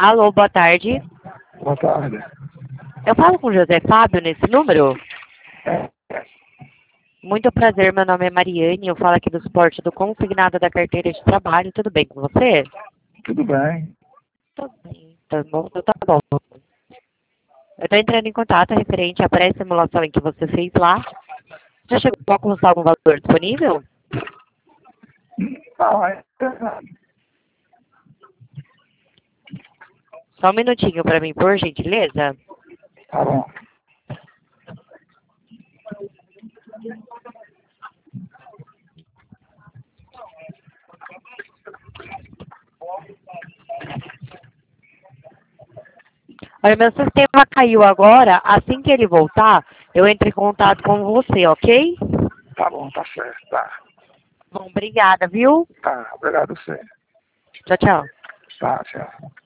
Alô, boa tarde. Boa tarde. Eu falo com o José Fábio nesse número? É, Muito prazer, meu nome é Mariane, eu falo aqui do suporte do consignado da carteira de trabalho. Tudo bem com você? tudo bem. Tudo bem. Tá bom, então tá bom. Eu estou entrando em contato referente à pré-simulação em que você fez lá. Já chegou a constar algum valor disponível? Não, Só um minutinho para mim, por gentileza. tá bom. Olha, meu sistema caiu agora. Assim que ele voltar, eu entro em contato com você, ok? Tá bom, tá certo, tá. Bom, obrigada, viu? Tá, obrigado a você. Tchau, tchau. Tá, tchau.